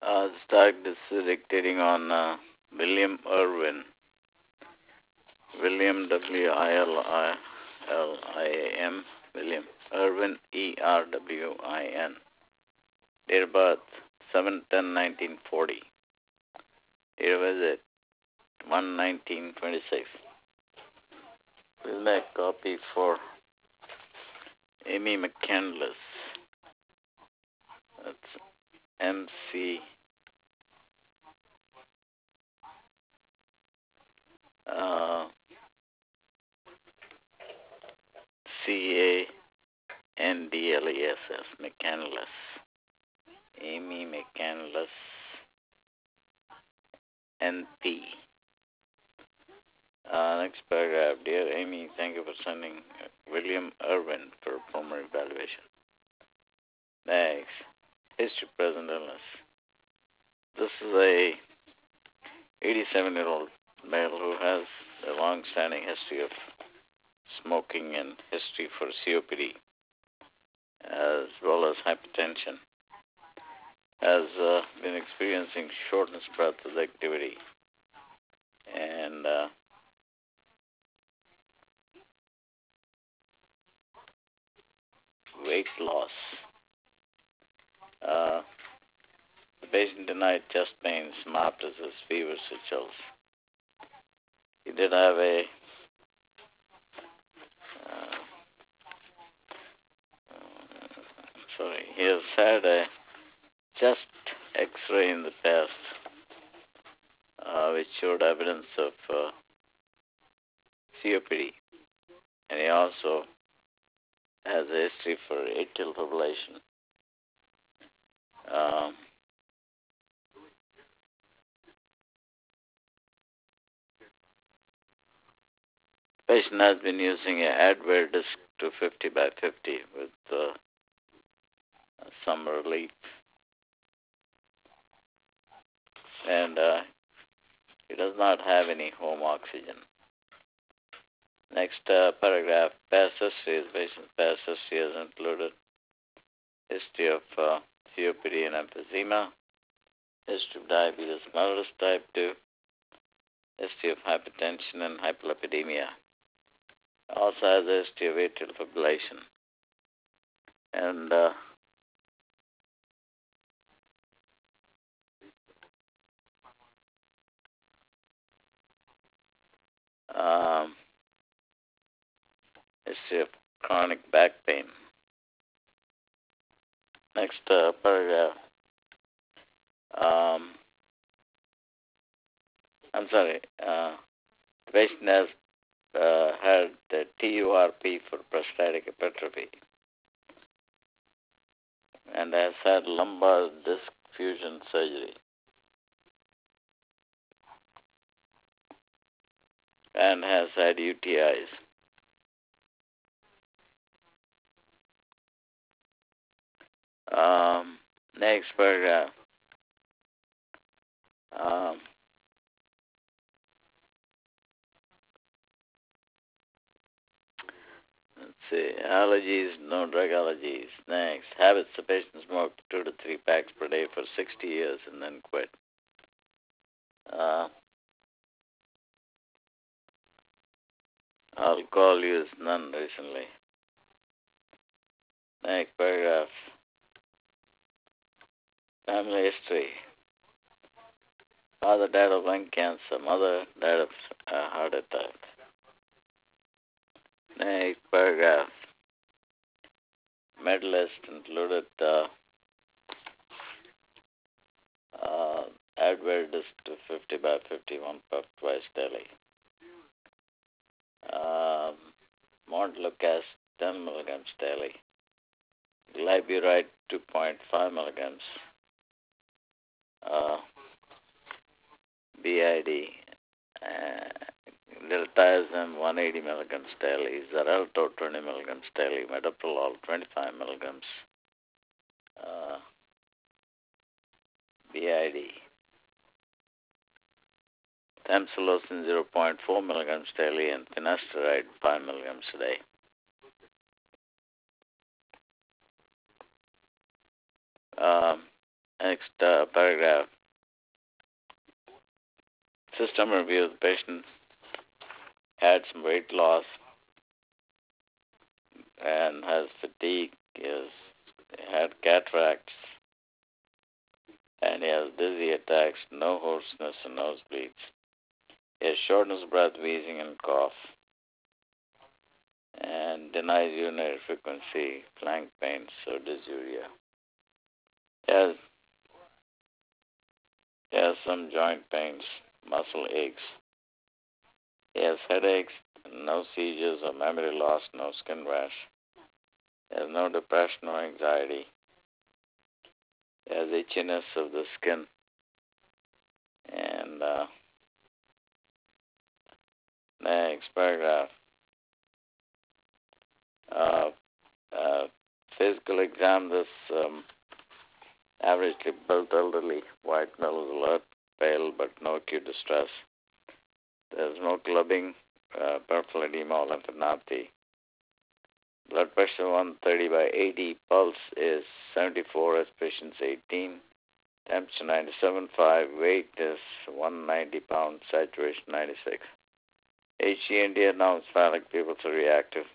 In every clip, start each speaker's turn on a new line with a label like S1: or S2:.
S1: Start this dictating on William Irwin. William William William Irwin Erwin. Date of birth 7/10/1940. Date of visit 1/19/26. We'll make a copy for Amy McCandless. That's MC CANDLESS, McCandless. Amy McCandless, NP. Next paragraph. Dear Amy, thank you for sending William Irwin for formal evaluation. Next. History, present illness. This is a 87-year-old male who has a long-standing history of smoking and history for COPD, as well as hypertension. Has been experiencing shortness of breath with activity and weight loss. The patient denied chest pains, hemoptysis, fevers, and chills. He did have a he has had a chest X-ray in the past, which showed evidence of COPD, and he also has a history for atrial fibrillation. The patient has been using an Advair disc 250/50 with some relief, and he does not have any home oxygen. Next paragraph, past history. The patient's past history has included history of COPD and emphysema, history of diabetes mellitus type 2, history of hypertension and hyperlipidemia. Also has a history of atrial fibrillation. And history of chronic back pain. Next paragraph. The patient has had the TURP for prostatic hypertrophy and has had lumbar disc fusion surgery and has had UTIs. Next paragraph. Allergies, no drug allergies. Next, habits. The patient smoked 2 to 3 packs per day for 60 years and then quit. Alcohol use, none recently. Next paragraph. Family history. Father died of lung cancer. Mother died of heart attack. Next paragraph. Medalist included Advair disc 250/50, 1 puff twice daily. Montelukast 10 milligrams daily. Glyburide 2.5 milligrams. BID. Diltiazem 180 milligrams daily. Xarelto 20 milligrams daily. Metoprolol 25 milligrams. BID. Tamsulosin 0.4 milligrams daily and finasteride 5 milligrams a day. Next paragraph. System review. The patient had some weight loss and has fatigue. He has had cataracts and he has dizzy attacks, no hoarseness and nosebleeds. He has shortness of breath, wheezing and cough, and denies urinary frequency, flank pains, or dysuria. He has some joint pains, muscle aches. He has headaches, no seizures or memory loss, no skin rash. He has no depression or anxiety. He has itchiness of the skin. And next paragraph. Physical exam. This averagely built elderly, white male is alert, pale but no acute distress. There's no clubbing, peripheral edema or lymphadenopathy. Blood pressure 130 by 80, pulse is 74, aspirations 18, temperature 97.5, weight is 190 pounds, saturation 96. HG India, non-spasmodic pupils are reactive.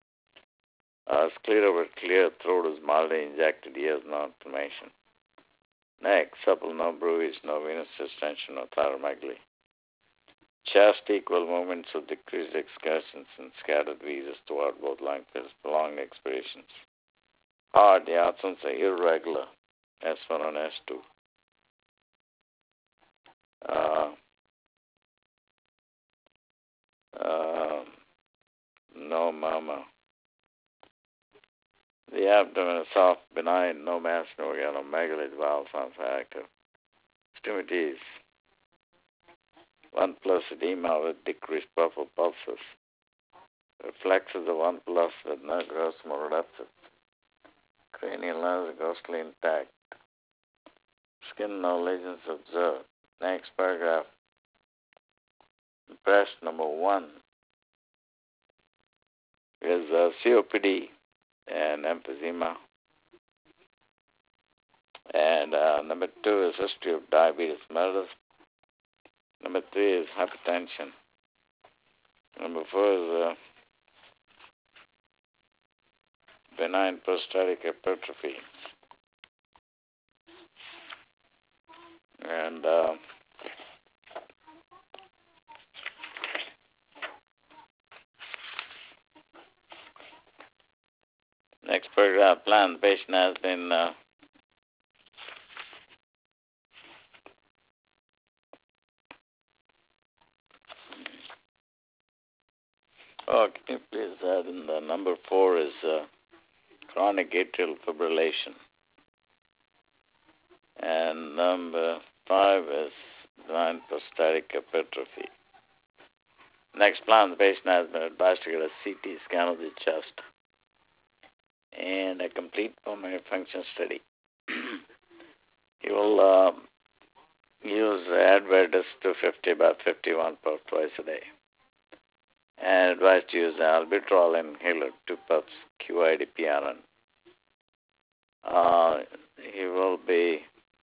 S1: Sclera clear, throat is mildly injected, ears no inflammation. Neck, supple, no bruise, no venous distension, no thyromegaly. Chest, equal movements of decreased excursions and scattered wheezes throughout both lung fields, prolonged expirations. Heart, the outcomes are irregular, S1 and S2. No murmur. The abdomen is soft, benign, no mass, no organomegaly, the valve sounds active. Extremities, 1 plus edema with decreased peripheral pulses. Reflexes of 1 plus with no gross motor deficit. Cranial nerves are grossly intact. Skin, no lesions observed. Next paragraph. Impression number 1 is COPD and emphysema. And number 2 is history of diabetes mellitus. Number 3 is hypertension. Number 4 is benign prostatic hypertrophy. And next paragraph, plan. The patient has been can you please add in the number 4 is chronic atrial fibrillation. And number 5 is benign prostatic hypertrophy. Next plan, the patient has been advised to get a CT scan of the chest and a complete pulmonary function study. He will use Adverdis 250 by 51 puffs twice a day. And advised to use an albuterol inhaler, 2 puffs, QIDP-RN. He will be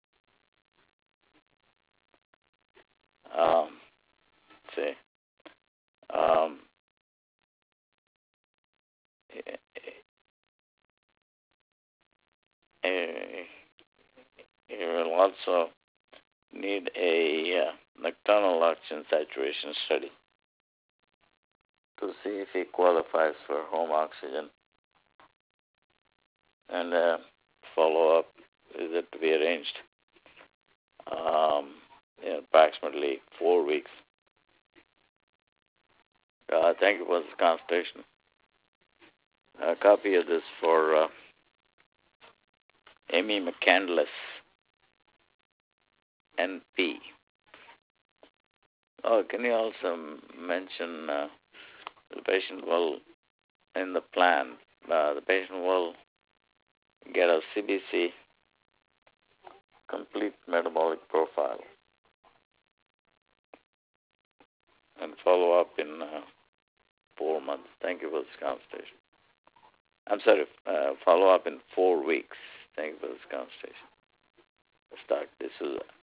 S1: he will also need a nocturnal oxygen saturation study to see if he qualifies for home oxygen, and follow-up visit to be arranged in approximately 4 weeks. Thank you for this consultation. A copy of this for Amy McCandless, NP. Can you also mention the patient will, in the plan, the patient will get a CBC, complete metabolic profile, and follow up in 4 months. Thank you for this consultation. I'm sorry, follow up in 4 weeks. Thank you for this consultation. Dr. D'Souza.